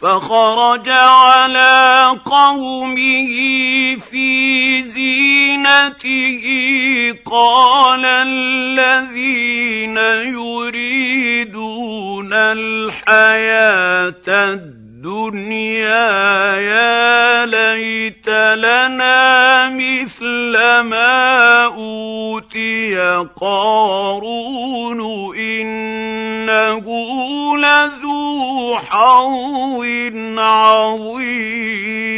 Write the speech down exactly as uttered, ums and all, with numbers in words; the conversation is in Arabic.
فخرج على قومه في زينته قال الذين يريدون الحياة الدنيا يا ليت لنا مثل ما أوتي قارون إنه لذو حظ عظيم.